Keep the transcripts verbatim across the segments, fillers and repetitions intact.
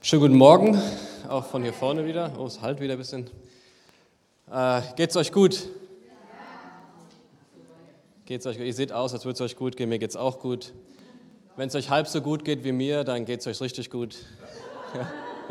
Schönen guten Morgen, auch von hier vorne wieder. Oh, es halt wieder ein bisschen. Äh, geht's euch gut? Geht's euch gut? Ihr seht aus, als würde es euch gut gehen. Mir geht's auch gut. Wenn es euch halb so gut geht wie mir, dann geht's euch richtig gut. Ja,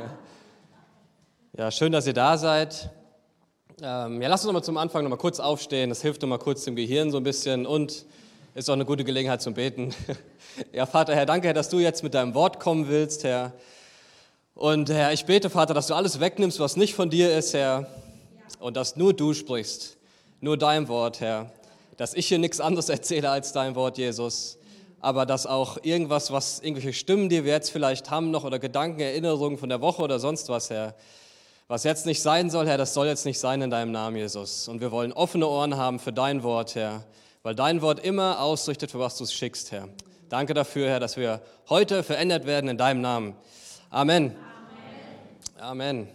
ja, schön, dass ihr da seid. Ähm, ja, lasst uns noch mal zum Anfang noch mal kurz aufstehen. Das hilft noch mal kurz dem Gehirn so ein bisschen und ist auch eine gute Gelegenheit zum Beten. Ja, Vater, Herr, danke, Herr, dass du jetzt mit deinem Wort kommen willst, Herr. Und Herr, ich bete, Vater, dass du alles wegnimmst, was nicht von dir ist, Herr, und dass nur du sprichst, nur dein Wort, Herr, dass ich hier nichts anderes erzähle als dein Wort, Jesus, aber dass auch irgendwas, was irgendwelche Stimmen, die wir jetzt vielleicht haben noch oder Gedanken, Erinnerungen von der Woche oder sonst was, Herr, was jetzt nicht sein soll, Herr, das soll jetzt nicht sein in deinem Namen, Jesus. Und wir wollen offene Ohren haben für dein Wort, Herr, weil dein Wort immer ausrichtet, für was du es schickst, Herr. Danke dafür, Herr, dass wir heute verändert werden in deinem Namen. Amen. Amen.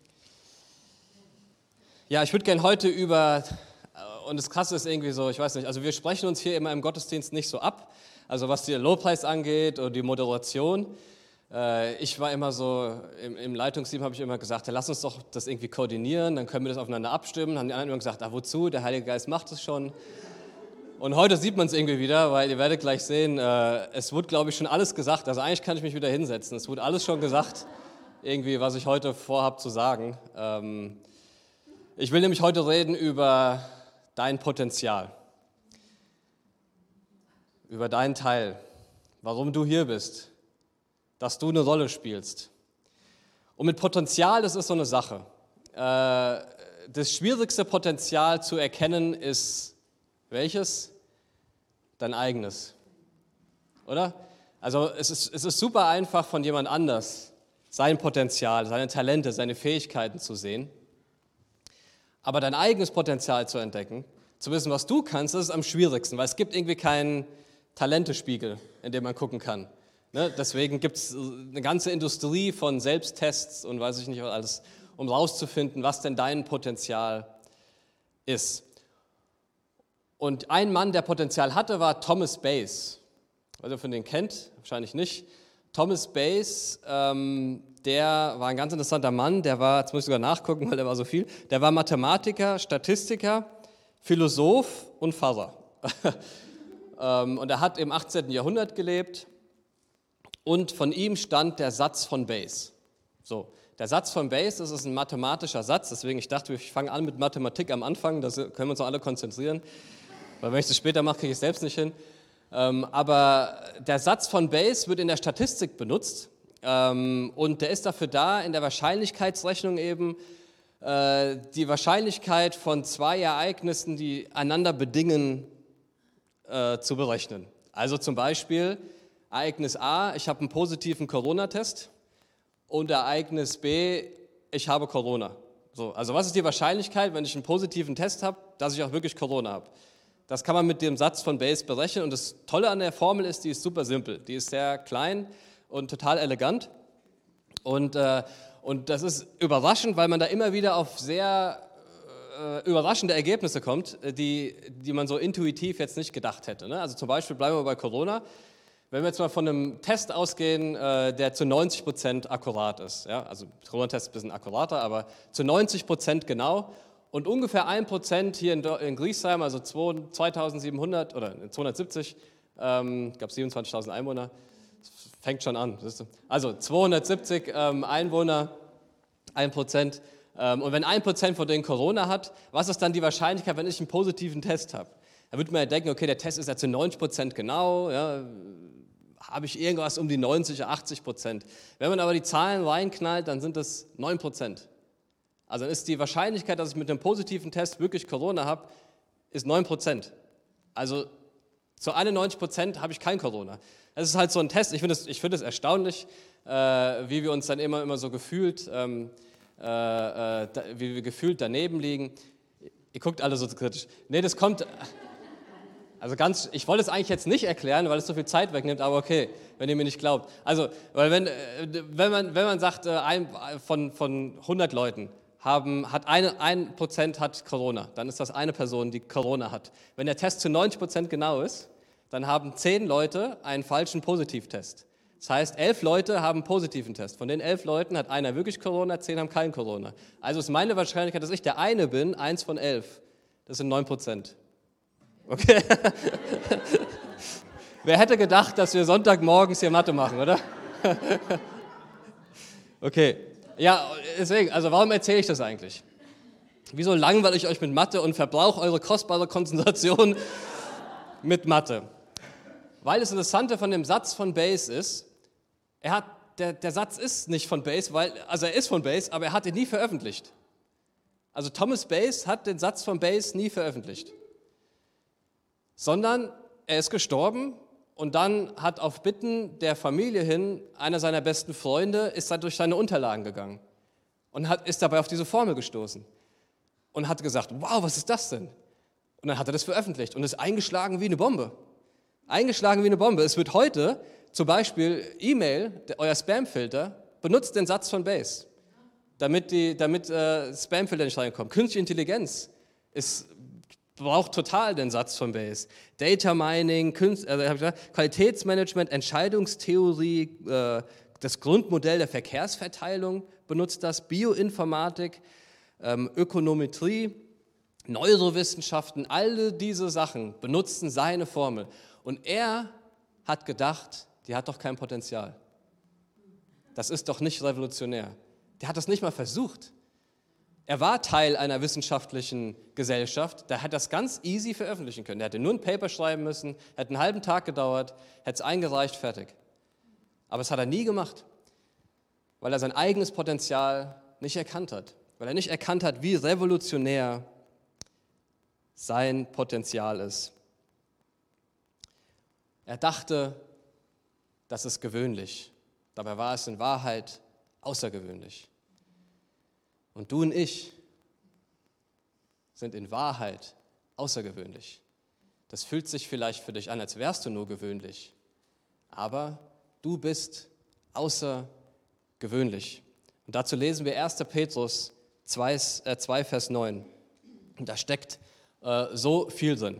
Ja, ich würde gerne heute über, und das Krasse ist irgendwie so, ich weiß nicht, also wir sprechen uns hier immer im Gottesdienst nicht so ab, also was den Lobpreis angeht oder die Moderation. Ich war immer so, im, im Leitungsteam habe ich immer gesagt, ja, lass uns doch das irgendwie koordinieren, dann können wir das aufeinander abstimmen. Dann haben die anderen immer gesagt, ah, wozu, der Heilige Geist macht es schon. Und heute sieht man es irgendwie wieder, weil ihr werdet gleich sehen, äh, es wurde, glaube ich, schon alles gesagt. Also eigentlich kann ich mich wieder hinsetzen. Es wurde alles schon gesagt, irgendwie, was ich heute vorhabe zu sagen. Ähm, ich will nämlich heute reden über dein Potenzial, über deinen Teil, warum du hier bist, dass du eine Rolle spielst. Und mit Potenzial, das ist so eine Sache. Äh, das schwierigste Potenzial zu erkennen ist welches? Dein eigenes, oder? Also es ist, es ist super einfach von jemand anders sein Potenzial, seine Talente, seine Fähigkeiten zu sehen. Aber dein eigenes Potenzial zu entdecken, zu wissen, was du kannst, das ist am schwierigsten, weil es gibt irgendwie keinen Talentespiegel, in dem man gucken kann. Ne? Deswegen gibt es eine ganze Industrie von Selbsttests und weiß ich nicht was alles, um rauszufinden, was denn dein Potenzial ist. Und ein Mann, der Potenzial hatte, war Thomas Bayes. Also von den kennt, wahrscheinlich nicht. Thomas Bayes, ähm, der war ein ganz interessanter Mann, der war, jetzt muss ich sogar nachgucken, weil der war so viel, der war Mathematiker, Statistiker, Philosoph und Pfarrer. ähm, und er hat im achtzehnten Jahrhundert gelebt und von ihm stammt der Satz von Bayes. So, der Satz von Bayes, das ist ein mathematischer Satz, deswegen ich dachte, ich fange an mit Mathematik am Anfang, da können wir uns auch alle konzentrieren. Weil wenn ich das später mache, kriege ich es selbst nicht hin. Ähm, aber der Satz von Bayes wird in der Statistik benutzt ähm, und der ist dafür da, in der Wahrscheinlichkeitsrechnung eben äh, die Wahrscheinlichkeit von zwei Ereignissen, die einander bedingen, äh, zu berechnen. Also zum Beispiel Ereignis A, ich habe einen positiven Corona-Test und Ereignis B, ich habe Corona. So, also was ist die Wahrscheinlichkeit, wenn ich einen positiven Test habe, dass ich auch wirklich Corona habe? Das kann man mit dem Satz von Bayes berechnen und das Tolle an der Formel ist, die ist super simpel. Die ist sehr klein und total elegant und, äh, und das ist überraschend, weil man da immer wieder auf sehr äh, überraschende Ergebnisse kommt, die, die man so intuitiv jetzt nicht gedacht hätte. Ne? Also zum Beispiel bleiben wir bei Corona. Wenn wir jetzt mal von einem Test ausgehen, äh, der zu neunzig Prozent akkurat ist, ja? Also Corona-Test ist ein bisschen akkurater, aber zu neunzig Prozent genau. Und ungefähr ein Prozent hier in, in Griesheim, also zweitausendsiebenhundert oder zweihundertsiebzig, ähm, gab es siebenundzwanzigtausend Einwohner, das fängt schon an. Also zweihundertsiebzig ähm, Einwohner, ein Prozent. Ähm, und wenn ein Prozent von denen Corona hat, was ist dann die Wahrscheinlichkeit, wenn ich einen positiven Test habe? Da würde man ja denken, okay, der Test ist ja zu neunzig Prozent genau, ja, habe ich irgendwas um die neunzig, achtzig Prozent. Wenn man aber die Zahlen reinknallt, dann sind das neun Prozent. Also ist die Wahrscheinlichkeit, dass ich mit einem positiven Test wirklich Corona habe, ist neun Prozent. Also zu einundneunzig Prozent habe ich kein Corona. Das ist halt so ein Test. Ich finde es ich find erstaunlich, äh, wie wir uns dann immer, immer so gefühlt, ähm, äh, äh, da, wie wir gefühlt daneben liegen. Ihr guckt alle so kritisch. Nee, das kommt, also ganz, ich wollte es eigentlich jetzt nicht erklären, weil es so viel Zeit wegnimmt, aber okay, wenn ihr mir nicht glaubt. Also, weil wenn, wenn, man, wenn man sagt, ein, von, von hundert Leuten, Haben, hat eine, ein Prozent hat Corona, dann ist das eine Person, die Corona hat. Wenn der Test zu neunzig Prozent genau ist, dann haben zehn Leute einen falschen Positivtest. Das heißt, elf Leute haben einen positiven Test. Von den elf Leuten hat einer wirklich Corona, zehn haben kein Corona. Also ist meine Wahrscheinlichkeit, dass ich der eine bin, eins von elf. Das sind neun Prozent. Okay? Wer hätte gedacht, dass wir Sonntagmorgens hier Mathe machen, oder? Okay. Ja, deswegen, also warum erzähle ich das eigentlich? Wieso langweile ich euch mit Mathe und verbrauche eure kostbare Konzentration mit Mathe? Weil das Interessante von dem Satz von Bayes ist, er hat, der, der Satz ist nicht von Bayes, weil, also er ist von Bayes, aber er hat ihn nie veröffentlicht. Also Thomas Bayes hat den Satz von Bayes nie veröffentlicht. Sondern er ist gestorben und dann hat auf Bitten der Familie hin, einer seiner besten Freunde ist dann durch seine Unterlagen gegangen und hat, ist dabei auf diese Formel gestoßen und hat gesagt, wow, was ist das denn? Und dann hat er das veröffentlicht und ist eingeschlagen wie eine Bombe. Eingeschlagen wie eine Bombe. Es wird heute zum Beispiel E-Mail, euer Spamfilter, benutzt den Satz von Bayes, damit, die, damit äh, Spamfilter nicht reinkommen. Künstliche Intelligenz ist, braucht total den Satz von Bayes. Data Mining, Künst, äh, gesagt, Qualitätsmanagement, Entscheidungstheorie, äh, das Grundmodell der Verkehrsverteilung benutzt das, Bioinformatik, ähm, Ökonometrie, Neurowissenschaften, alle diese Sachen benutzen seine Formel. Und er hat gedacht, die hat doch kein Potenzial. Das ist doch nicht revolutionär. Der hat das nicht mal versucht. Er war Teil einer wissenschaftlichen Gesellschaft, der hat das ganz easy veröffentlichen können. Der hätte nur ein Paper schreiben müssen, hätte einen halben Tag gedauert, hätte es eingereicht, fertig. Aber das hat er nie gemacht, weil er sein eigenes Potenzial nicht erkannt hat. Weil er nicht erkannt hat, wie revolutionär sein Potenzial ist. Er dachte, das ist gewöhnlich. Dabei war es in Wahrheit außergewöhnlich. Und du und ich sind in Wahrheit außergewöhnlich. Das fühlt sich vielleicht für dich an, als wärst du nur gewöhnlich. Aber du bist außergewöhnlich. Und dazu lesen wir erster Petrus zwei, äh, zwei Vers neun. Und da steckt äh, so viel drin.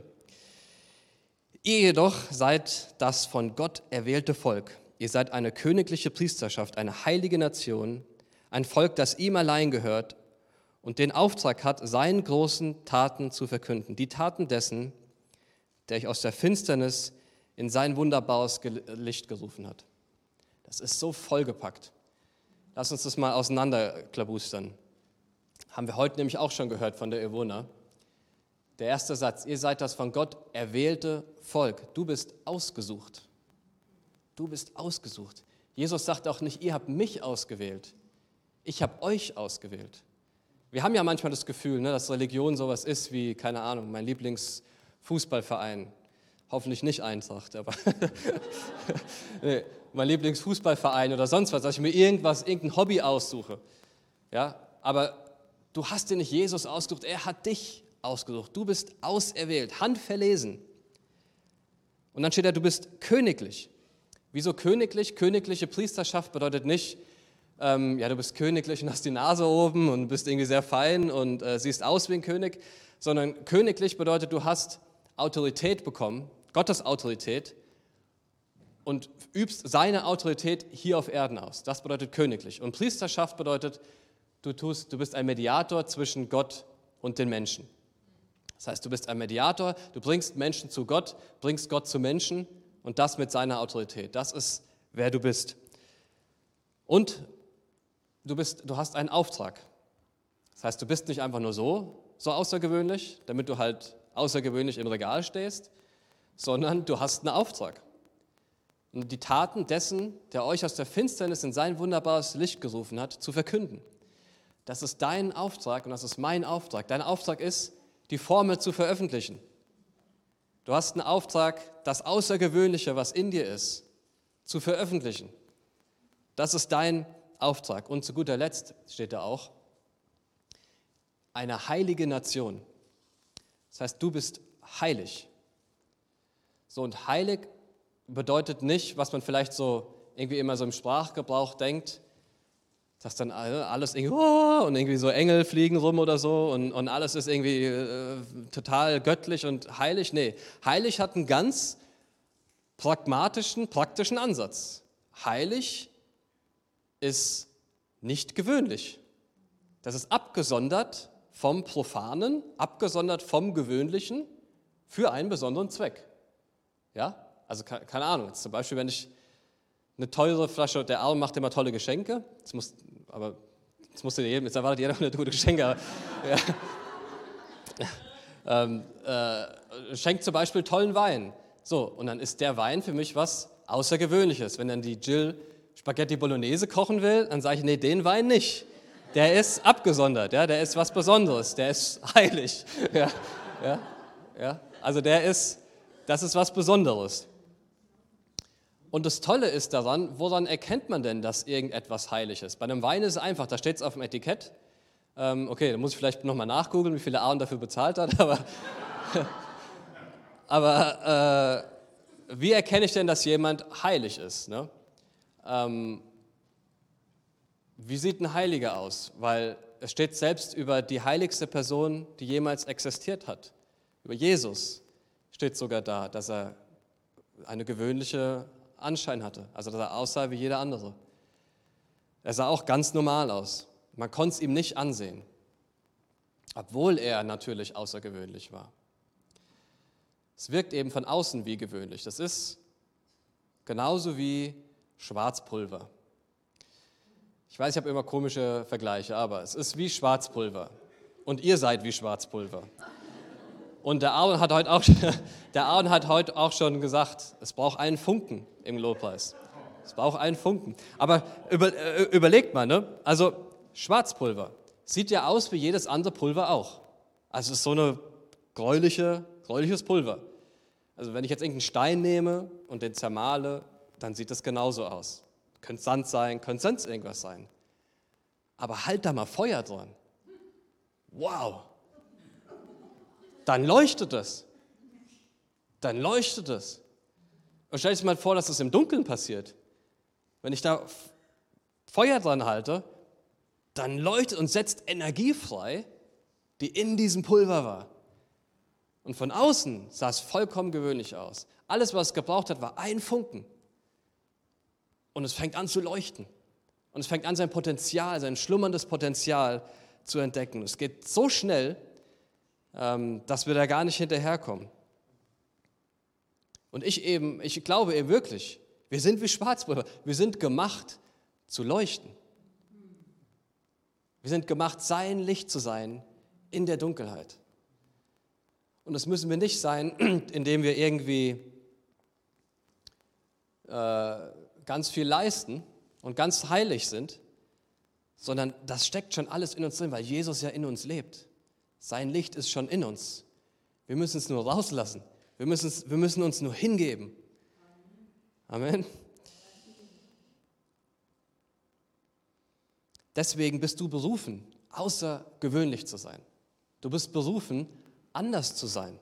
Ihr jedoch seid das von Gott erwählte Volk. Ihr seid eine königliche Priesterschaft, eine heilige Nation, ein Volk, das ihm allein gehört und den Auftrag hat, seinen großen Taten zu verkünden. Die Taten dessen, der euch aus der Finsternis in sein wunderbares Licht gerufen hat. Das ist so vollgepackt. Lass uns das mal auseinanderklabustern. Haben wir heute nämlich auch schon gehört von der Ivona. Der erste Satz, ihr seid das von Gott erwählte Volk. Du bist ausgesucht. Du bist ausgesucht. Jesus sagt auch nicht, ihr habt mich ausgewählt. Ich habe euch ausgewählt. Wir haben ja manchmal das Gefühl, ne, dass Religion sowas ist wie, keine Ahnung, mein Lieblingsfußballverein. Hoffentlich nicht Eintracht, aber nee, mein Lieblingsfußballverein oder sonst was, dass ich mir irgendwas, irgendein Hobby aussuche. Ja, aber du hast dir nicht Jesus ausgesucht, er hat dich ausgesucht. Du bist auserwählt, handverlesen. Und dann steht da, du bist königlich. Wieso königlich? Königliche Priesterschaft bedeutet nicht, ähm, ja, du bist königlich und hast die Nase oben und bist irgendwie sehr fein und äh, siehst aus wie ein König, sondern königlich bedeutet, du hast Autorität bekommen, Gottes Autorität, und übst seine Autorität hier auf Erden aus. Das bedeutet königlich. Und Priesterschaft bedeutet, du, tust, du bist ein Mediator zwischen Gott und den Menschen. Das heißt, du bist ein Mediator, du bringst Menschen zu Gott, bringst Gott zu Menschen und das mit seiner Autorität. Das ist, wer du bist. Und du, bist, du hast einen Auftrag. Das heißt, du bist nicht einfach nur so, so außergewöhnlich, damit du halt außergewöhnlich im Regal stehst, sondern du hast einen Auftrag. Und die Taten dessen, der euch aus der Finsternis in sein wunderbares Licht gerufen hat, zu verkünden. Das ist dein Auftrag und das ist mein Auftrag. Dein Auftrag ist, die Formel zu veröffentlichen. Du hast einen Auftrag, das Außergewöhnliche, was in dir ist, zu veröffentlichen. Das ist dein Auftrag. Und zu guter Letzt steht da auch, eine heilige Nation. Das heißt, du bist heilig. So, und heilig bedeutet nicht, was man vielleicht so irgendwie immer so im Sprachgebrauch denkt, dass dann alles irgendwie, oh, und irgendwie so Engel fliegen rum oder so und, und alles ist irgendwie äh, total göttlich und heilig. Nee, heilig hat einen ganz pragmatischen, praktischen Ansatz. heilig ist nicht gewöhnlich. Das ist abgesondert vom Profanen, abgesondert vom Gewöhnlichen für einen besonderen Zweck. Ja, also keine Ahnung, jetzt zum Beispiel, wenn ich eine teure Flasche, der Arm macht immer tolle Geschenke, jetzt muss, aber jetzt musst du jedem, jetzt erwartet jeder eine gute Geschenke, aber, ja. ähm, äh, schenkt zum Beispiel tollen Wein. So, und dann ist der Wein für mich was Außergewöhnliches. Wenn dann die Jill Spaghetti Bolognese kochen will, dann sage ich, nee, den Wein nicht. Der ist abgesondert, ja, der ist was Besonderes, der ist heilig. Ja, ja, ja. Also der ist, das ist was Besonderes. Und das Tolle ist daran, woran erkennt man denn, dass irgendetwas heilig ist? Bei einem Wein ist es einfach, da steht es auf dem Etikett. Ähm, okay, da muss ich vielleicht nochmal nachgoogeln, wie viel der Aaron dafür bezahlt hat, aber, aber äh, wie erkenne ich denn, dass jemand heilig ist? Ne? Ähm, wie sieht ein Heiliger aus? Weil es steht selbst über die heiligste Person, die jemals existiert hat. Über Jesus steht sogar da, dass er eine gewöhnliche Anschein hatte, also dass er aussah wie jeder andere. Er sah auch ganz normal aus. Man konnte es ihm nicht ansehen, obwohl er natürlich außergewöhnlich war. Es wirkt eben von außen wie gewöhnlich. Das ist genauso wie Schwarzpulver. Ich weiß, ich habe immer komische Vergleiche, aber es ist wie Schwarzpulver. Und ihr seid wie Schwarzpulver. Und der Aaron hat heute auch, der Aaron hat heute auch schon gesagt, es braucht einen Funken im Lobpreis. Es braucht einen Funken. Aber über, äh, überlegt mal, ne? Also Schwarzpulver sieht ja aus wie jedes andere Pulver auch. Also es ist so eine gräuliche, gräuliches Pulver. Also wenn ich jetzt irgendeinen Stein nehme und den zermahle, dann sieht das genauso aus. Könnte Sand sein, könnte sonst irgendwas sein. Aber halt da mal Feuer dran. Wow! Dann leuchtet es. Dann leuchtet es. Und stell dir mal vor, dass das im Dunkeln passiert. Wenn ich da Feuer dran halte, dann leuchtet und setzt Energie frei, die in diesem Pulver war. Und von außen sah es vollkommen gewöhnlich aus. Alles, was es gebraucht hat, war ein Funken. Und es fängt an zu leuchten. Und es fängt an, sein Potenzial, sein schlummerndes Potenzial zu entdecken. Es geht so schnell, dass wir da gar nicht hinterherkommen. Und ich eben, ich glaube eben wirklich, wir sind wie Schwarzpulver. Wir sind gemacht zu leuchten. Wir sind gemacht, sein Licht zu sein in der Dunkelheit. Und das müssen wir nicht sein, indem wir irgendwie äh, ganz viel leisten und ganz heilig sind, sondern das steckt schon alles in uns drin, weil Jesus ja in uns lebt. Sein Licht ist schon in uns. Wir müssen es nur rauslassen. Wir müssen, es, wir müssen uns nur hingeben. Amen. Deswegen bist du berufen, außergewöhnlich zu sein. Du bist berufen, anders zu sein.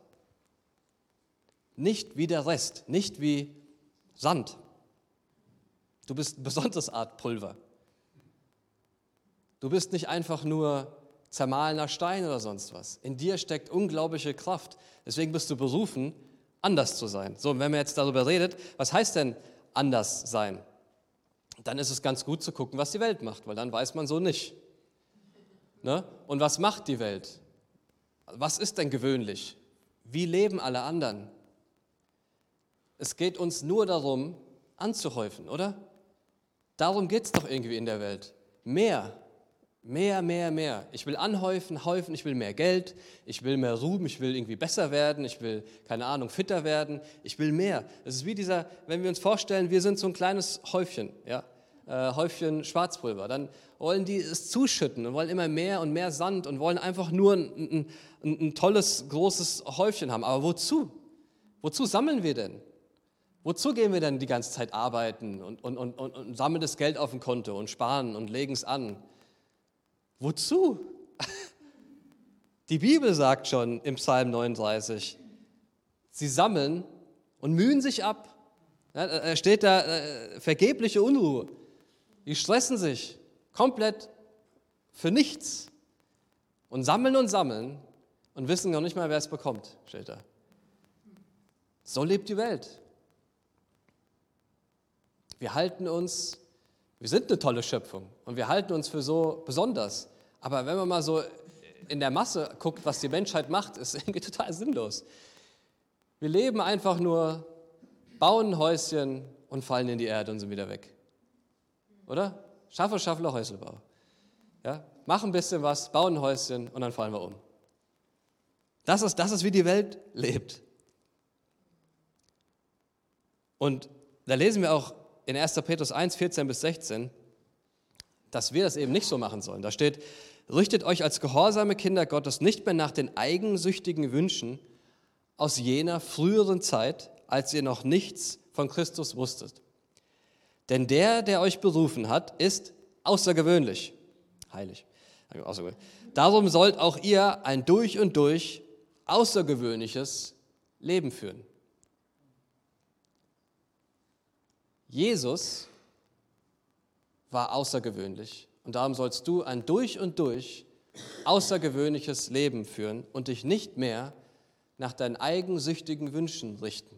Nicht wie der Rest, nicht wie Sand. Du bist eine besondere Art Pulver. Du bist nicht einfach nur zermahlener Stein oder sonst was. In dir steckt unglaubliche Kraft. Deswegen bist du berufen, anders zu sein. So, und wenn man jetzt darüber redet, was heißt denn anders sein? Dann ist es ganz gut zu gucken, was die Welt macht, weil dann weiß man so nicht. Ne? Und was macht die Welt? Was ist denn gewöhnlich? Wie leben alle anderen? Es geht uns nur darum, anzuhäufen, oder? Darum geht es doch irgendwie in der Welt. Mehr. Mehr, mehr, mehr. Ich will anhäufen, häufen, ich will mehr Geld, ich will mehr Ruhm, ich will irgendwie besser werden, ich will, keine Ahnung, fitter werden, ich will mehr. Es ist wie dieser, wenn wir uns vorstellen, wir sind so ein kleines Häufchen, ja, äh, Häufchen Schwarzpulver, dann wollen die es zuschütten und wollen immer mehr und mehr Sand und wollen einfach nur ein, ein, ein tolles, großes Häufchen haben. Aber wozu? Wozu sammeln wir denn? Wozu gehen wir denn die ganze Zeit arbeiten und, und, und, und, und sammeln das Geld auf dem Konto und sparen und legen es an? Wozu? Die Bibel sagt schon im Psalm neununddreißig, sie sammeln und mühen sich ab. Ja, da steht da äh, vergebliche Unruhe. Die stressen sich komplett für nichts und sammeln und sammeln und wissen noch nicht mal, wer es bekommt, steht da. So lebt die Welt. Wir halten uns, wir sind eine tolle Schöpfung und wir halten uns für so besonders. Aber wenn man mal so in der Masse guckt, was die Menschheit macht, ist irgendwie total sinnlos. Wir leben einfach nur, bauen ein Häuschen und fallen in die Erde und sind wieder weg. Oder? Schaffe, Schaffler, Häuselbau. Ja? Mach ein bisschen was, bauen ein Häuschen und dann fallen wir um. Das ist, das ist, wie die Welt lebt. Und da lesen wir auch in erster Petrus eins, vierzehn bis sechzehn, dass wir das eben nicht so machen sollen. Da steht, richtet euch als gehorsame Kinder Gottes nicht mehr nach den eigensüchtigen Wünschen aus jener früheren Zeit, als ihr noch nichts von Christus wusstet. Denn der, der euch berufen hat, ist außergewöhnlich, heilig. Außergewöhnlich. Darum sollt auch ihr ein durch und durch außergewöhnliches Leben führen. Jesus war außergewöhnlich und darum sollst du ein durch und durch außergewöhnliches Leben führen und dich nicht mehr nach deinen eigensüchtigen Wünschen richten.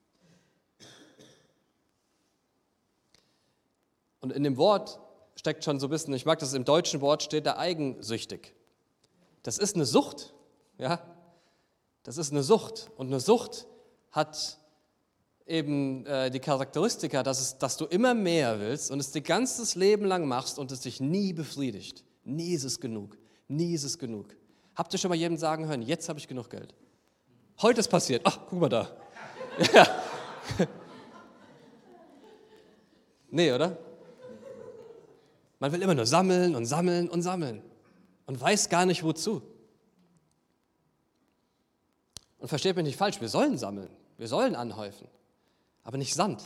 Und in dem Wort steckt schon so ein bisschen, ich mag das, im deutschen Wort steht da eigensüchtig. Das ist eine Sucht, ja, das ist eine Sucht und eine Sucht hat eben äh, die Charakteristika, dass, es, dass du immer mehr willst und es dein ganzes Leben lang machst und es dich nie befriedigt. Nie ist es genug, nie ist es genug. Habt ihr schon mal jedem sagen hören, jetzt habe ich genug Geld? Heute ist passiert, ach, guck mal da. Ja. Nee, oder? Man will immer nur sammeln und sammeln und sammeln und weiß gar nicht wozu. Und versteht mich nicht falsch, wir sollen sammeln, wir sollen anhäufen, aber nicht Sand.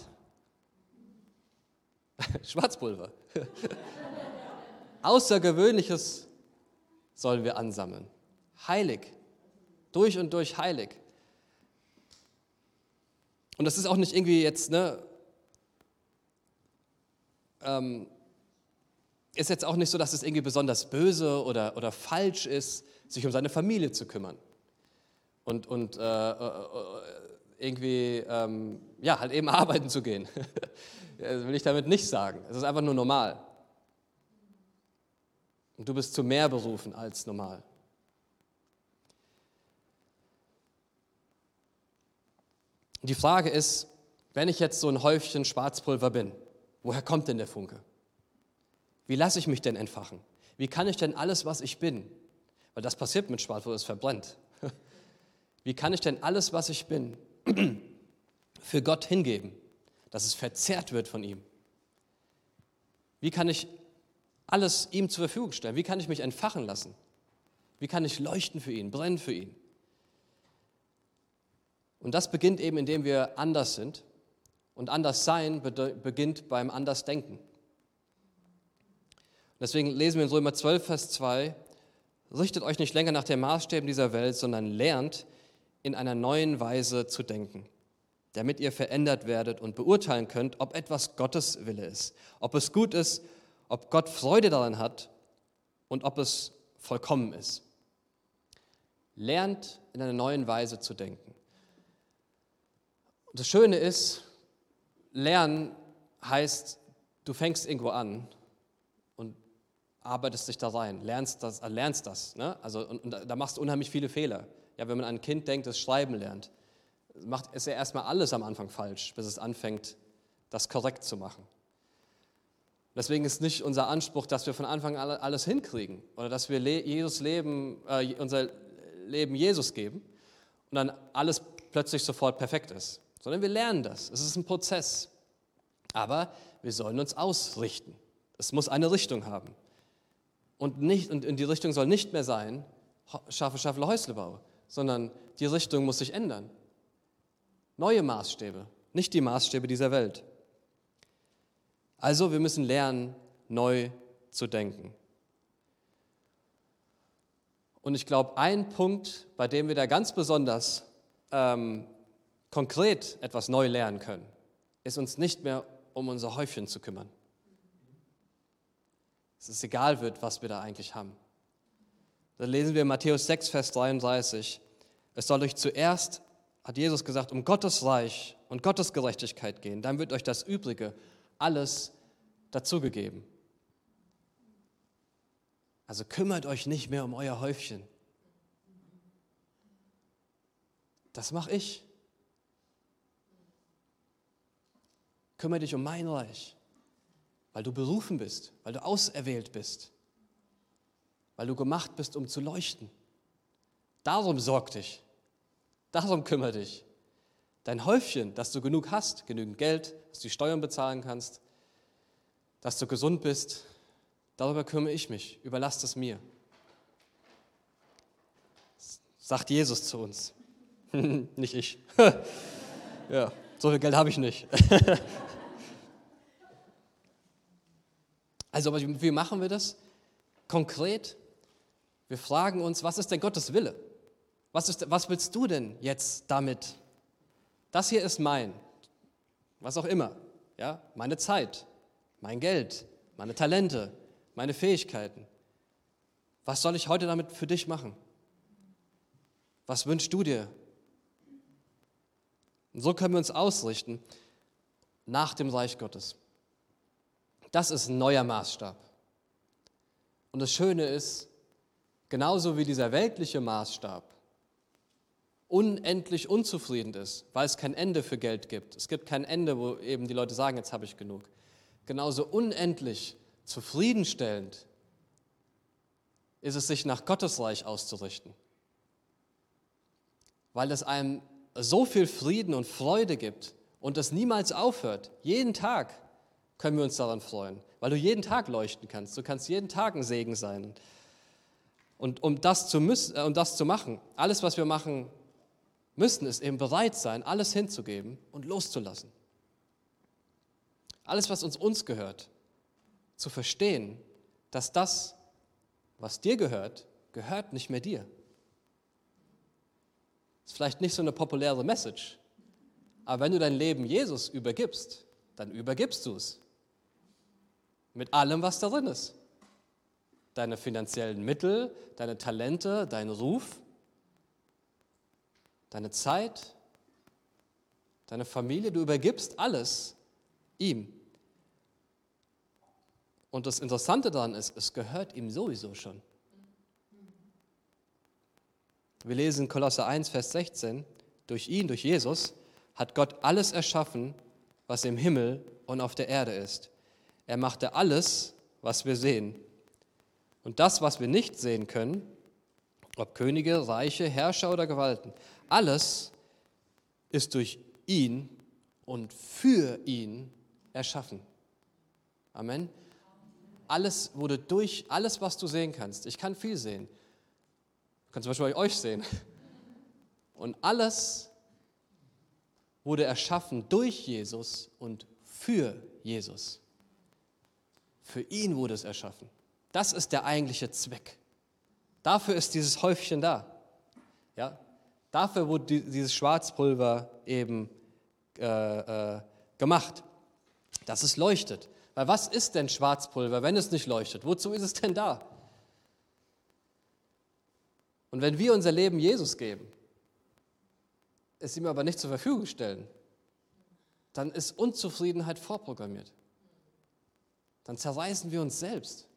Schwarzpulver. Außergewöhnliches sollen wir ansammeln. Heilig, durch und durch heilig. Und das ist auch nicht irgendwie jetzt, ne, ähm, ist jetzt auch nicht so, dass es irgendwie besonders böse oder, oder falsch ist, sich um seine Familie zu kümmern. Und, und äh, äh, irgendwie, ähm, ja, halt eben arbeiten zu gehen. Das will ich damit nicht sagen. Es ist einfach nur normal. Und du bist zu mehr berufen als normal. Die Frage ist, wenn ich jetzt so ein Häufchen Schwarzpulver bin, woher kommt denn der Funke? Wie lasse ich mich denn entfachen? Wie kann ich denn alles, was ich bin, weil das passiert mit Schwarzpulver, es verbrennt. Wie kann ich denn alles, was ich bin, für Gott hingeben, dass es verzehrt wird von ihm? Wie kann ich alles ihm zur Verfügung stellen? Wie kann ich mich entfachen lassen? Wie kann ich leuchten für ihn, brennen für ihn? Und das beginnt eben, indem wir anders sind. Und anders sein beginnt beim Andersdenken. Deswegen lesen wir in Römer zwölf, Vers zwei, richtet euch nicht länger nach den Maßstäben dieser Welt, sondern lernt, in einer neuen Weise zu denken, damit ihr verändert werdet und beurteilen könnt, ob etwas Gottes Wille ist, ob es gut ist, ob Gott Freude daran hat und ob es vollkommen ist. Lernt, in einer neuen Weise zu denken. Und das Schöne ist, lernen heißt, du fängst irgendwo an und arbeitest dich da rein, lernst das, lernst das. Ne? Also, und, und da machst du unheimlich viele Fehler. Ja, wenn man an ein Kind denkt, das Schreiben lernt, macht es ja erstmal alles am Anfang falsch, bis es anfängt, das korrekt zu machen. Deswegen ist nicht unser Anspruch, dass wir von Anfang an alles hinkriegen oder dass wir Jesus Leben, äh, unser Leben Jesus geben und dann alles plötzlich sofort perfekt ist, sondern wir lernen das. Es ist ein Prozess. Aber wir sollen uns ausrichten. Es muss eine Richtung haben. Und, nicht, und die Richtung soll nicht mehr sein, Schafe, Schaffler, Häuslebau, sondern die Richtung muss sich ändern. Neue Maßstäbe, nicht die Maßstäbe dieser Welt. Also wir müssen lernen, neu zu denken. Und ich glaube, ein Punkt, bei dem wir da ganz besonders ähm, konkret etwas neu lernen können, ist uns nicht mehr um unser Häufchen zu kümmern. Es ist egal wird, was wir da eigentlich haben. Da lesen wir in Matthäus sechs, Vers dreiunddreißig. Es soll euch zuerst, hat Jesus gesagt, um Gottes Reich und Gottes Gerechtigkeit gehen. Dann wird euch das Übrige alles dazugegeben. Also kümmert euch nicht mehr um euer Häufchen. Das mache ich. Kümmere dich um mein Reich, weil du berufen bist, weil du auserwählt bist, weil du gemacht bist, um zu leuchten. Darum sorg dich, darum kümmere dich. Dein Häufchen, dass du genug hast, genügend Geld, dass du die Steuern bezahlen kannst, dass du gesund bist, darüber kümmere ich mich, überlass es mir. Sagt Jesus zu uns. Nicht ich. Ja, so viel Geld habe ich nicht. Also, wie machen wir das? Konkret, wir fragen uns, was ist denn Gottes Wille? Was, ist, was willst du denn jetzt damit? Das hier ist mein, was auch immer, ja, meine Zeit, mein Geld, meine Talente, meine Fähigkeiten. Was soll ich heute damit für dich machen? Was wünschst du dir? Und so können wir uns ausrichten nach dem Reich Gottes. Das ist ein neuer Maßstab. Und das Schöne ist, genauso wie dieser weltliche Maßstab unendlich unzufrieden ist, weil es kein Ende für Geld gibt. Es gibt kein Ende, wo eben die Leute sagen, jetzt habe ich genug. Genauso unendlich zufriedenstellend ist es, sich nach Gottes Reich auszurichten. Weil es einem so viel Frieden und Freude gibt und es niemals aufhört. Jeden Tag können wir uns daran freuen, weil du jeden Tag leuchten kannst. Du kannst jeden Tag ein Segen sein. Und um das zu, müssen, um das zu machen, alles, was wir machen müssen, ist eben bereit sein, alles hinzugeben und loszulassen. Alles, was uns uns gehört, zu verstehen, dass das, was dir gehört, gehört nicht mehr dir. Das ist vielleicht nicht so eine populäre Message, aber wenn du dein Leben Jesus übergibst, dann übergibst du es. Mit allem, was darin ist. Deine finanziellen Mittel, deine Talente, dein Ruf, deine Zeit, deine Familie, du übergibst alles ihm. Und das Interessante daran ist, es gehört ihm sowieso schon. Wir lesen Kolosser eins, Vers sechzehn, durch ihn, durch Jesus, hat Gott alles erschaffen, was im Himmel und auf der Erde ist. Er machte alles, was wir sehen. Und das, was wir nicht sehen können, ob Könige, Reiche, Herrscher oder Gewalten, alles ist durch ihn und für ihn erschaffen. Amen. Alles wurde durch, alles, was du sehen kannst. Ich kann viel sehen. Du kannst zum Beispiel bei euch sehen. Und alles wurde erschaffen durch Jesus und für Jesus. Für ihn wurde es erschaffen. Das ist der eigentliche Zweck. Dafür ist dieses Häufchen da. Ja? Dafür wurde die, dieses Schwarzpulver eben äh, äh, gemacht, dass es leuchtet. Weil was ist denn Schwarzpulver, wenn es nicht leuchtet? Wozu ist es denn da? Und wenn wir unser Leben Jesus geben, es ihm aber nicht zur Verfügung stellen, dann ist Unzufriedenheit vorprogrammiert. Dann zerreißen wir uns selbst.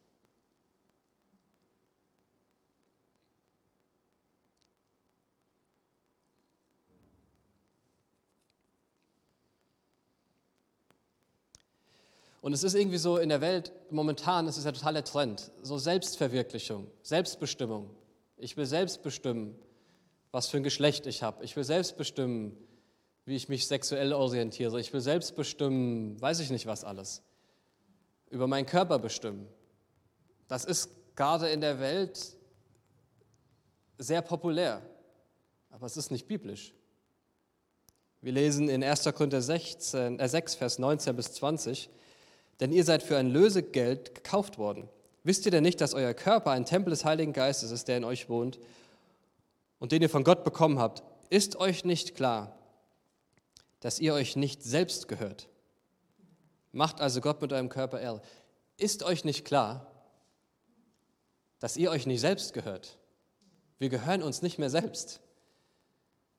Und es ist irgendwie so in der Welt, momentan ist es ja total der Trend, so Selbstverwirklichung, Selbstbestimmung. Ich will selbst bestimmen, was für ein Geschlecht ich habe. Ich will selbst bestimmen, wie ich mich sexuell orientiere. Ich will selbst bestimmen, weiß ich nicht was alles. Über meinen Körper bestimmen. Das ist gerade in der Welt sehr populär, aber es ist nicht biblisch. Wir lesen in erster Korinther sechzehn, äh sechs, Vers neunzehn bis zwanzig, denn ihr seid für ein Lösegeld gekauft worden. Wisst ihr denn nicht, dass euer Körper ein Tempel des Heiligen Geistes ist, der in euch wohnt und den ihr von Gott bekommen habt? Ist euch nicht klar, dass ihr euch nicht selbst gehört? Macht also Gott mit eurem Körper Ehre. Ist euch nicht klar, dass ihr euch nicht selbst gehört? Wir gehören uns nicht mehr selbst.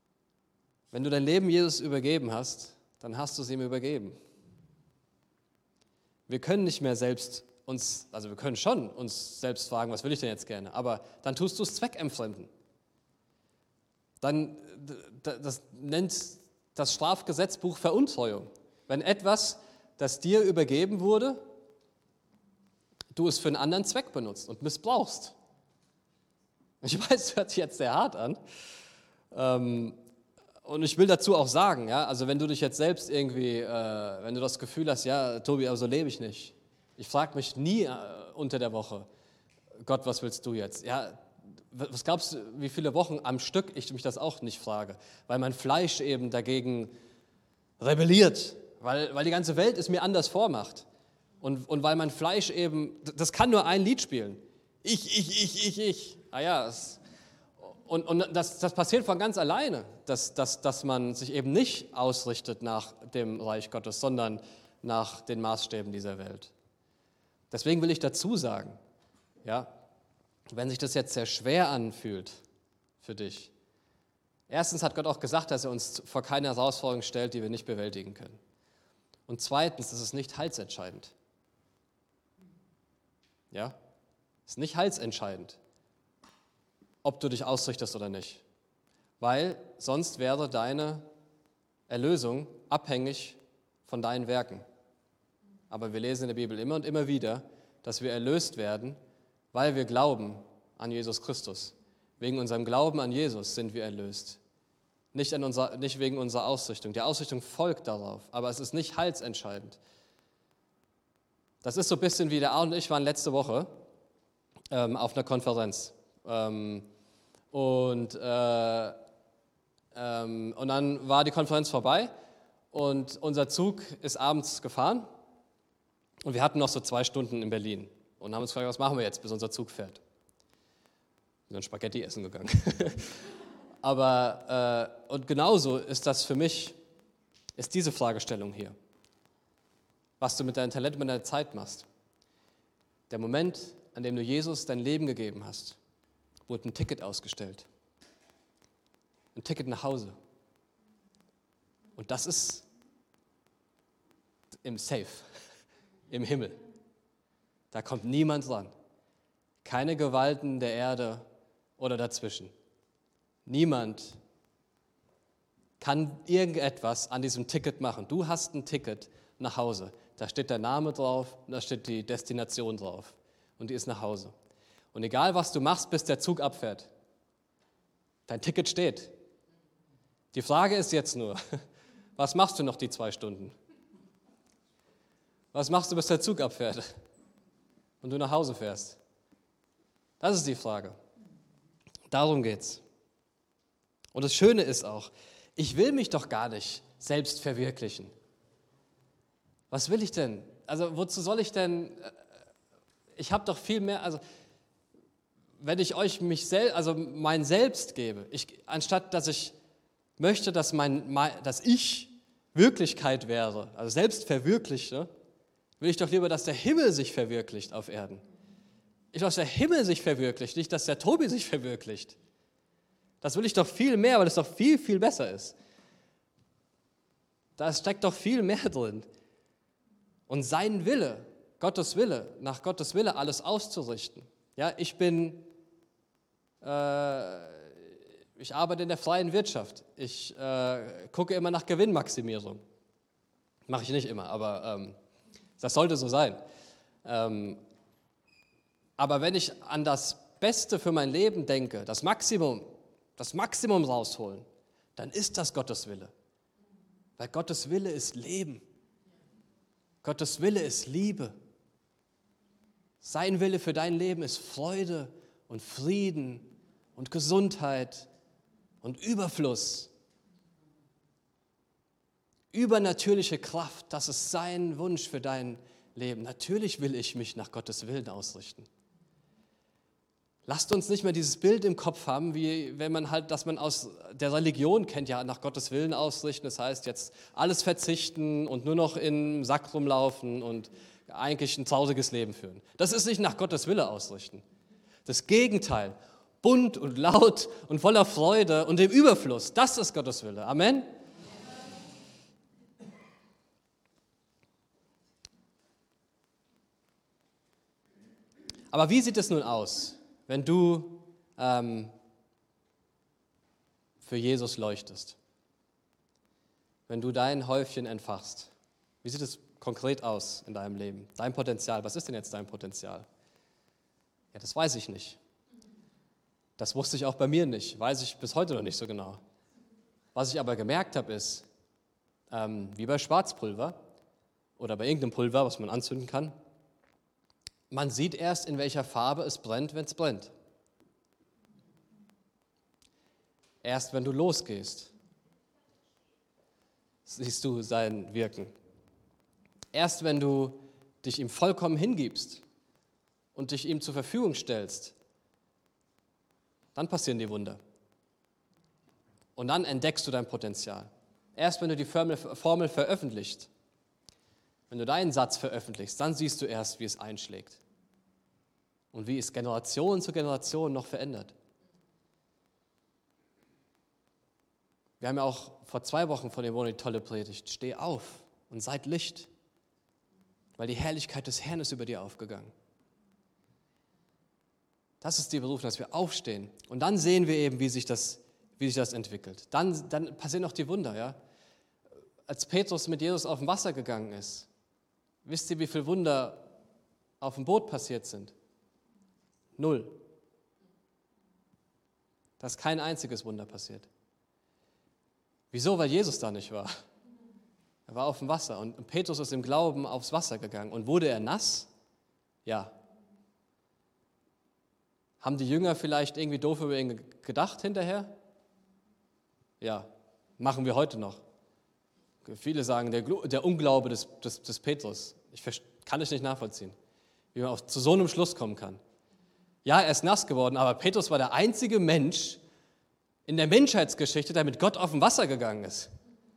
Wenn du dein Leben Jesus übergeben hast, dann hast du es ihm übergeben. Wir können nicht mehr selbst uns, also wir können schon uns selbst fragen, was will ich denn jetzt gerne, aber dann tust du es zweckentfremden. Dann, das nennt das Strafgesetzbuch Veruntreuung. Wenn etwas, das dir übergeben wurde, du es für einen anderen Zweck benutzt und missbrauchst. Ich weiß, das hört sich jetzt sehr hart an. Ähm, und ich will dazu auch sagen, ja, also wenn du dich jetzt selbst irgendwie, äh, wenn du das Gefühl hast, ja, Tobi, aber so lebe ich nicht. Ich frage mich nie äh, unter der Woche, Gott, was willst du jetzt? Ja, was glaubst du, wie viele Wochen am Stück ich mich das auch nicht frage? Weil mein Fleisch eben dagegen rebelliert, weil, weil die ganze Welt es mir anders vormacht. Und, und weil mein Fleisch eben, das kann nur ein Lied spielen. Ich, ich, ich, ich, ich. Ah ja, es, und, und das, das passiert von ganz alleine, dass, dass, dass man sich eben nicht ausrichtet nach dem Reich Gottes, sondern nach den Maßstäben dieser Welt. Deswegen will ich dazu sagen, ja, wenn sich das jetzt sehr schwer anfühlt für dich, erstens hat Gott auch gesagt, dass er uns vor keine Herausforderung stellt, die wir nicht bewältigen können. Und zweitens ist es nicht heilsentscheidend. Ja, es ist nicht heilsentscheidend, ob du dich ausrichtest oder nicht, weil sonst wäre deine Erlösung abhängig von deinen Werken. Aber wir lesen in der Bibel immer und immer wieder, dass wir erlöst werden, weil wir glauben an Jesus Christus. Wegen unserem Glauben an Jesus sind wir erlöst. Nicht, an unser, nicht wegen unserer Ausrichtung. Die Ausrichtung folgt darauf, aber es ist nicht heilsentscheidend. Das ist so ein bisschen wie der Arne und ich waren letzte Woche ähm, auf einer Konferenz. Ähm, und, äh, ähm, und dann war die Konferenz vorbei und unser Zug ist abends gefahren und wir hatten noch so zwei Stunden in Berlin und haben uns gefragt, was machen wir jetzt, bis unser Zug fährt. Wir sind Spaghetti essen gegangen. Aber, äh, und genauso ist das für mich, ist diese Fragestellung hier. Was du mit deinem Talent, mit deiner Zeit machst. Der Moment, an dem du Jesus dein Leben gegeben hast, wurde ein Ticket ausgestellt. Ein Ticket nach Hause. Und das ist im Safe, im Himmel. Da kommt niemand ran. Keine Gewalten der Erde oder dazwischen. Niemand kann irgendetwas an diesem Ticket machen. Du hast ein Ticket nach Hause. Da steht der Name drauf, da steht die Destination drauf. Und die ist nach Hause. Und egal, was du machst, bis der Zug abfährt, dein Ticket steht. Die Frage ist jetzt nur, was machst du noch die zwei Stunden? Was machst du, bis der Zug abfährt und du nach Hause fährst? Das ist die Frage. Darum geht's. Und das Schöne ist auch, ich will mich doch gar nicht selbst verwirklichen. Was will ich denn? Also wozu soll ich denn? Ich habe doch viel mehr, also wenn ich euch mich selbst, also mein Selbst gebe, ich, anstatt dass ich möchte, dass, mein, dass ich Wirklichkeit wäre, also selbst verwirkliche, will ich doch lieber, dass der Himmel sich verwirklicht auf Erden. Ich will, dass der Himmel sich verwirklicht, nicht, dass der Tobi sich verwirklicht. Das will ich doch viel mehr, weil es doch viel, viel besser ist. Da steckt doch viel mehr drin. Und sein Wille, Gottes Wille, nach Gottes Wille alles auszurichten. Ja, ich bin, äh, ich arbeite in der freien Wirtschaft. Ich äh, gucke immer nach Gewinnmaximierung. Mache ich nicht immer, aber ähm, das sollte so sein. Ähm, aber wenn ich an das Beste für mein Leben denke, das Maximum, das Maximum rausholen, dann ist das Gottes Wille. Weil Gottes Wille ist Leben. Gottes Wille ist Liebe. Sein Wille für dein Leben ist Freude und Frieden und Gesundheit und Überfluss. Übernatürliche Kraft, das ist sein Wunsch für dein Leben. Natürlich will ich mich nach Gottes Willen ausrichten. Lasst uns nicht mehr dieses Bild im Kopf haben, wie wenn man halt, dass man aus der Religion kennt, ja, nach Gottes Willen ausrichten. Das heißt, jetzt alles verzichten und nur noch im Sack rumlaufen und eigentlich ein trauriges Leben führen. Das ist nicht nach Gottes Wille ausrichten. Das Gegenteil, bunt und laut und voller Freude und im Überfluss, das ist Gottes Wille. Amen. Aber wie sieht es nun aus, wenn du ähm, für Jesus leuchtest? Wenn du dein Häufchen entfachst? Wie sieht es konkret aus in deinem Leben? Dein Potenzial, was ist denn jetzt dein Potenzial? Ja, das weiß ich nicht. Das wusste ich auch bei mir nicht, weiß ich bis heute noch nicht so genau. Was ich aber gemerkt habe, ist, ähm, wie bei Schwarzpulver oder bei irgendeinem Pulver, was man anzünden kann, man sieht erst, in welcher Farbe es brennt, wenn es brennt. Erst wenn du losgehst, siehst du sein Wirken. Erst wenn du dich ihm vollkommen hingibst und dich ihm zur Verfügung stellst, dann passieren die Wunder. Und dann entdeckst du dein Potenzial. Erst wenn du die Formel, Formel veröffentlichst, wenn du deinen Satz veröffentlichst, dann siehst du erst, wie es einschlägt. Und wie es Generation zu Generation noch verändert. Wir haben ja auch vor zwei Wochen von dem Wohnen die tolle Predigt. Steh auf und seid Licht, weil die Herrlichkeit des Herrn ist über dir aufgegangen. Das ist die Berufung, dass wir aufstehen. Und dann sehen wir eben, wie sich das, wie sich das entwickelt. Dann, dann passieren auch die Wunder. Ja? Als Petrus mit Jesus auf dem Wasser gegangen ist, wisst ihr, wie viele Wunder auf dem Boot passiert sind? Null. Da ist kein einziges Wunder passiert. Wieso? Weil Jesus da nicht war. Er war auf dem Wasser und Petrus ist im Glauben aufs Wasser gegangen. Und wurde er nass? Ja. Haben die Jünger vielleicht irgendwie doof über ihn gedacht hinterher? Ja, machen wir heute noch. Viele sagen, der, der Unglaube des, des, des Petrus. Ich kann ich nicht nachvollziehen, wie man auch zu so einem Schluss kommen kann. Ja, er ist nass geworden, aber Petrus war der einzige Mensch in der Menschheitsgeschichte, der mit Gott auf dem Wasser gegangen ist.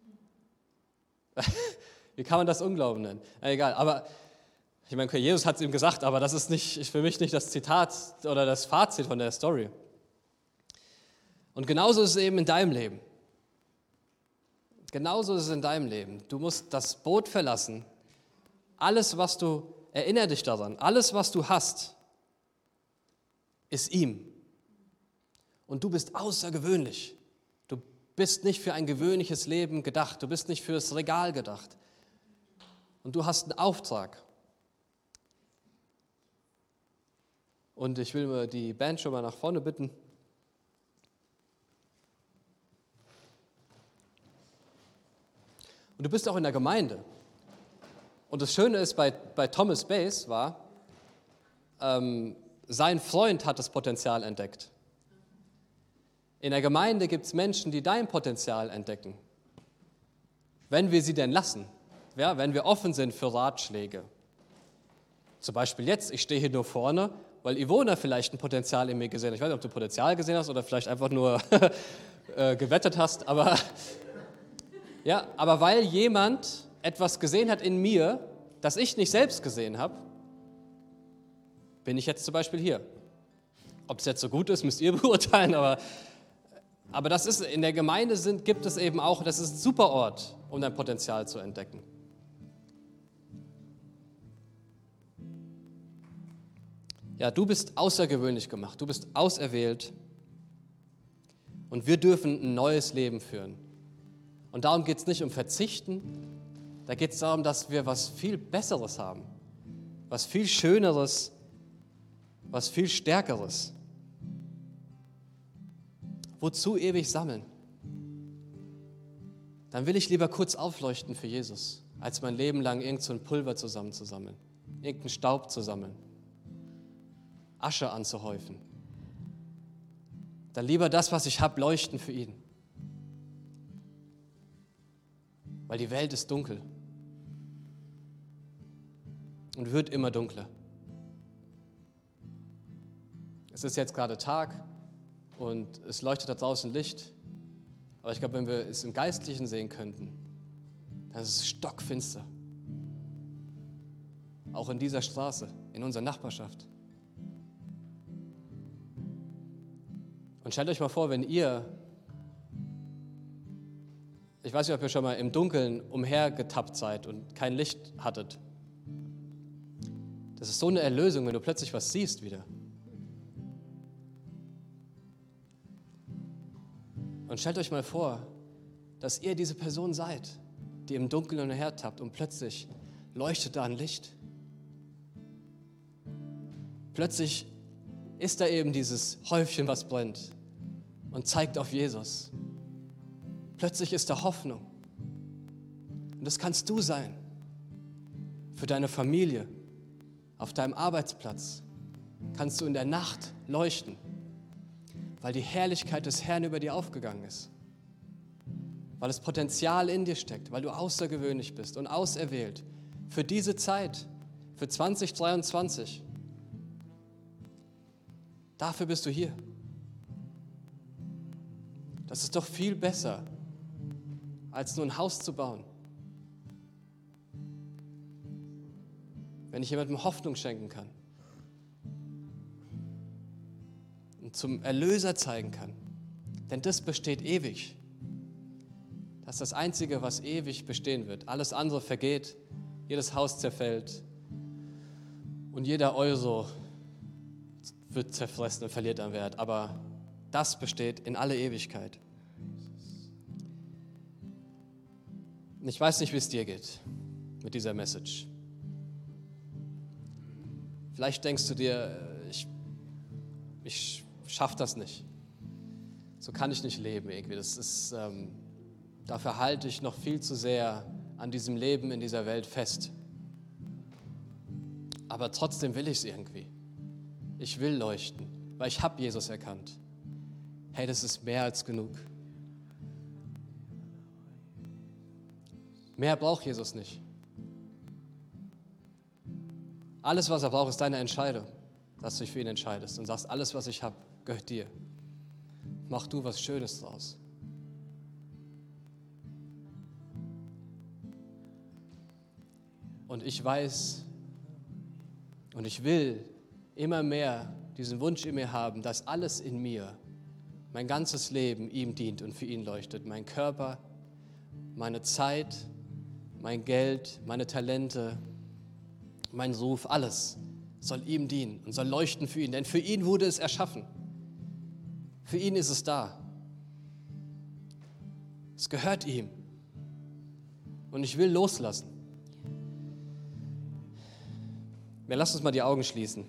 Wie kann man das Unglauben nennen? Na, egal, aber ich meine, Jesus hat es ihm gesagt, aber das ist nicht, für mich nicht das Zitat oder das Fazit von der Story. Und genauso ist es eben in deinem Leben. Genauso ist es in deinem Leben. Du musst das Boot verlassen. Alles, was du, erinnere dich daran, alles, was du hast, ist ihm. Und du bist außergewöhnlich. Du bist nicht für ein gewöhnliches Leben gedacht. Du bist nicht fürs Regal gedacht. Und du hast einen Auftrag. Und ich will die Band schon mal nach vorne bitten. Und du bist auch in der Gemeinde. Und das Schöne ist, bei, bei Thomas Bass war, ähm, sein Freund hat das Potenzial entdeckt. In der Gemeinde gibt es Menschen, die dein Potenzial entdecken. Wenn wir sie denn lassen, ja, wenn wir offen sind für Ratschläge. Zum Beispiel jetzt, ich stehe hier nur vorne, weil Ivona vielleicht ein Potenzial in mir gesehen hat. Ich weiß nicht, ob du Potenzial gesehen hast oder vielleicht einfach nur äh, gewettet hast, aber, ja, aber weil jemand etwas gesehen hat in mir, das ich nicht selbst gesehen habe, bin ich jetzt zum Beispiel hier. Ob es jetzt so gut ist, müsst ihr beurteilen, aber, aber das ist, in der Gemeinde sind, gibt es eben auch, das ist ein super Ort, um dein Potenzial zu entdecken. Ja, du bist außergewöhnlich gemacht, du bist auserwählt und wir dürfen ein neues Leben führen. Und darum geht es nicht um Verzichten, da geht es darum, dass wir was viel Besseres haben, was viel Schöneres, was viel Stärkeres. Wozu ewig sammeln? Dann will ich lieber kurz aufleuchten für Jesus, als mein Leben lang irgend so ein Pulver zusammenzusammeln, irgendeinen Staub zu sammeln, Asche anzuhäufen. Dann lieber das, was ich habe, leuchten für ihn. Weil die Welt ist dunkel und wird immer dunkler. Es ist jetzt gerade Tag und es leuchtet da draußen Licht. Aber ich glaube, wenn wir es im Geistlichen sehen könnten, dann ist es stockfinster. Auch in dieser Straße, in unserer Nachbarschaft. Und stellt euch mal vor, wenn ihr, ich weiß nicht, ob ihr schon mal im Dunkeln umhergetappt seid und kein Licht hattet. Das ist so eine Erlösung, wenn du plötzlich was siehst wieder. Und stellt euch mal vor, dass ihr diese Person seid, die im Dunkeln umhertappt und plötzlich leuchtet da ein Licht. Plötzlich ist da eben dieses Häufchen, was brennt und zeigt auf Jesus. Plötzlich ist da Hoffnung. Und das kannst du sein. Für deine Familie, auf deinem Arbeitsplatz kannst du in der Nacht leuchten, weil die Herrlichkeit des Herrn über dir aufgegangen ist. Weil das Potenzial in dir steckt, weil du außergewöhnlich bist und auserwählt für diese Zeit, für zwanzig dreiundzwanzig. Dafür bist du hier. Das ist doch viel besser, als nur ein Haus zu bauen. Wenn ich jemandem Hoffnung schenken kann und zum Erlöser zeigen kann, denn das besteht ewig. Das ist das Einzige, was ewig bestehen wird. Alles andere vergeht, jedes Haus zerfällt und jeder Euro wird zerfressen und verliert an Wert. Aber das besteht in alle Ewigkeit. Ich weiß nicht, wie es dir geht mit dieser Message. Vielleicht denkst du dir, ich, ich schaffe das nicht. So kann ich nicht leben irgendwie. Das ist, ähm, dafür halte ich noch viel zu sehr an diesem Leben in dieser Welt fest. Aber trotzdem will ich es irgendwie. Ich will leuchten, weil ich habe Jesus erkannt. Hey, das ist mehr als genug. Mehr braucht Jesus nicht. Alles, was er braucht, ist deine Entscheidung, dass du dich für ihn entscheidest und sagst, alles, was ich habe, gehört dir. Mach du was Schönes draus. Und ich weiß und ich will immer mehr diesen Wunsch in mir haben, dass alles in mir, mein ganzes Leben ihm dient und für ihn leuchtet. Mein Körper, meine Zeit, mein Geld, meine Talente, mein Ruf, alles soll ihm dienen und soll leuchten für ihn. Denn für ihn wurde es erschaffen. Für ihn ist es da. Es gehört ihm. Und ich will loslassen. Wir lassen uns mal die Augen schließen.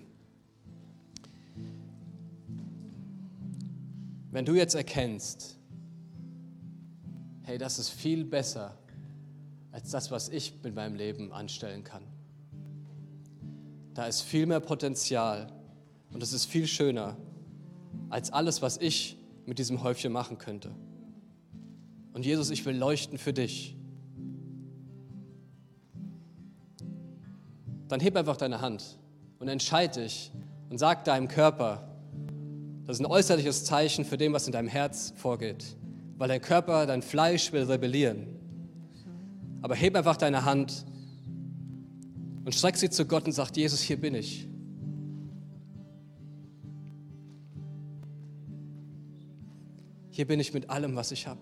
Wenn du jetzt erkennst, hey, das ist viel besser als das, was ich mit meinem Leben anstellen kann. Da ist viel mehr Potenzial und es ist viel schöner als alles, was ich mit diesem Häufchen machen könnte. Und Jesus, ich will leuchten für dich. Dann heb einfach deine Hand und entscheide dich und sag deinem Körper, das ist ein äußerliches Zeichen für dem, was in deinem Herz vorgeht. Weil dein Körper, dein Fleisch will rebellieren. Aber heb einfach deine Hand und streck sie zu Gott und sag, Jesus, hier bin ich. Hier bin ich mit allem, was ich habe.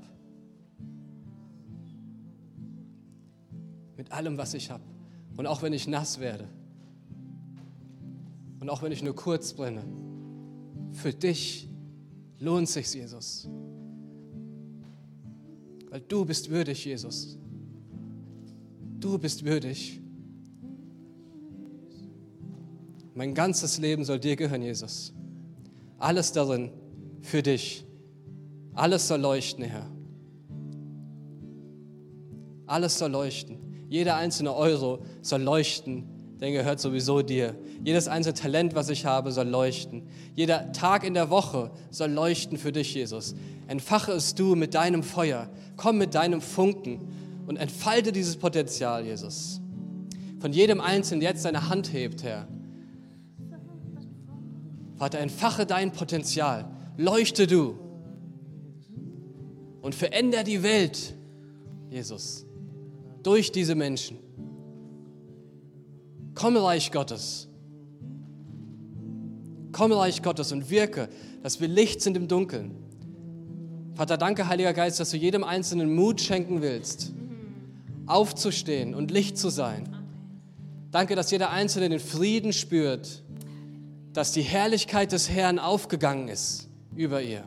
Mit allem, was ich habe. Und auch wenn ich nass werde. Und auch wenn ich nur kurz brenne. Für dich lohnt es sich, Jesus. Weil du bist würdig, Jesus. Du bist würdig. Mein ganzes Leben soll dir gehören, Jesus. Alles darin für dich. Alles soll leuchten, Herr. Alles soll leuchten. Jeder einzelne Euro soll leuchten, denn gehört sowieso dir. Jedes einzelne Talent, was ich habe, soll leuchten. Jeder Tag in der Woche soll leuchten für dich, Jesus. Entfache es du mit deinem Feuer. Komm mit deinem Funken und entfalte dieses Potenzial, Jesus. Von jedem Einzelnen, der jetzt seine Hand hebt, Herr. Vater, entfache dein Potenzial. Leuchte du. Und verändere die Welt, Jesus, durch diese Menschen. Komm, Reich Gottes. Komm, Reich Gottes, und wirke, dass wir Licht sind im Dunkeln. Vater, danke, Heiliger Geist, dass du jedem Einzelnen Mut schenken willst, aufzustehen und Licht zu sein. Danke, dass jeder Einzelne den Frieden spürt, dass die Herrlichkeit des Herrn aufgegangen ist über ihr.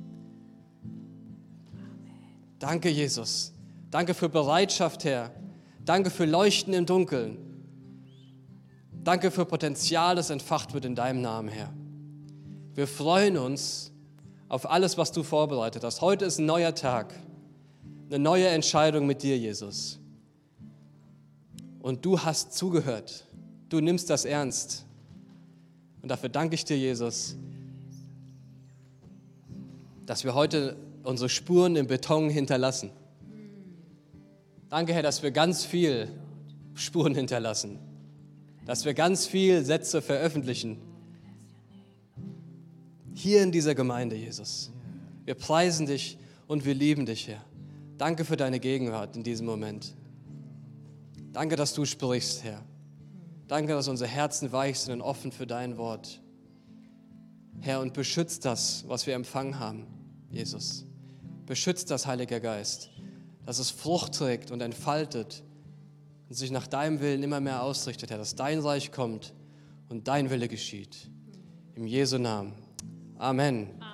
Danke, Jesus. Danke für Bereitschaft, Herr. Danke für Leuchten im Dunkeln. Danke für Potenzial, das entfacht wird in deinem Namen, Herr. Wir freuen uns auf alles, was du vorbereitet hast. Heute ist ein neuer Tag, eine neue Entscheidung mit dir, Jesus. Und du hast zugehört. Du nimmst das ernst. Und dafür danke ich dir, Jesus, dass wir heute unsere Spuren im Beton hinterlassen. Danke, Herr, dass wir ganz viel Spuren hinterlassen. Dass wir ganz viel Sätze veröffentlichen. Hier in dieser Gemeinde, Jesus. Wir preisen dich und wir lieben dich, Herr. Danke für deine Gegenwart in diesem Moment. Danke, dass du sprichst, Herr. Danke, dass unsere Herzen weich sind und offen für dein Wort. Herr, und beschützt das, was wir empfangen haben, Jesus. Beschützt das, Heiliger Geist, dass es Frucht trägt und entfaltet und sich nach deinem Willen immer mehr ausrichtet, Herr, dass dein Reich kommt und dein Wille geschieht. Im Jesu Namen. Amen.